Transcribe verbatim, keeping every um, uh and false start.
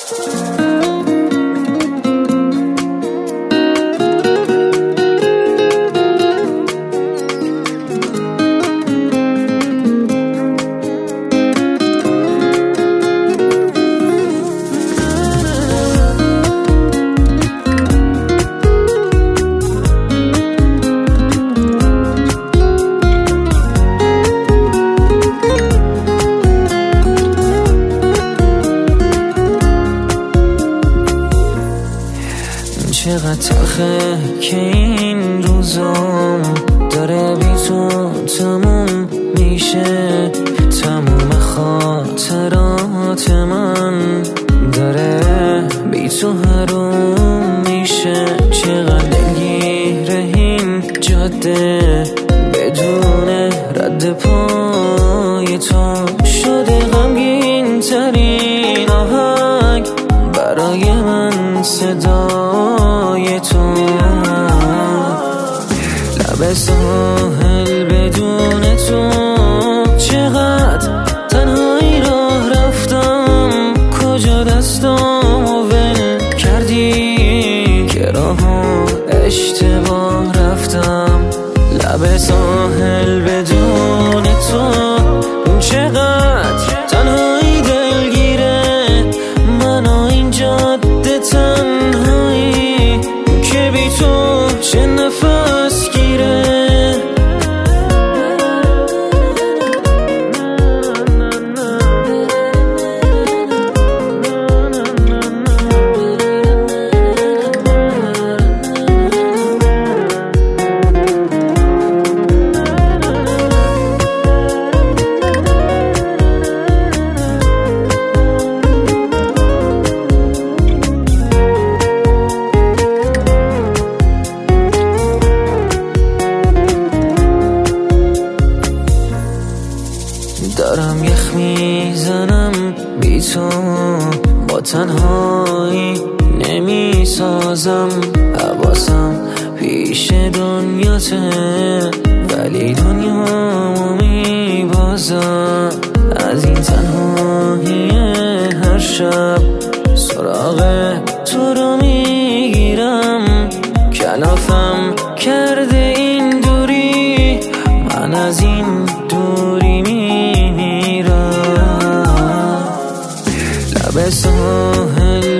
چقدر تلخه که این روزام داره بی تو تموم میشه، تموم خاطرات من داره بی تو حروم میشه. چقدر دلگیره این جاده بدون رد پای تو، شده غمگین ترین آهنگ برای من صدای تو. لب ساحل بدون تو، چقدر تنهایی راه رفتم، کجا دستامو ول کردی که راهو اشتباه رفتم. لب ساحل بدون تو، چقدر تنهایی دلگیره منو این جاده، تنهایی که بی تو چه نفس گیره. دارم یخ میزنم بی تو، با تنهایی نمیسازم. حواسم پیش دنیاته ولی دنیامو میبازم. از این تنهایی هر شب سراغ تو رو میگیرم. کلافم کرده این دوری، من از این دوری میمیرم. لب ساحل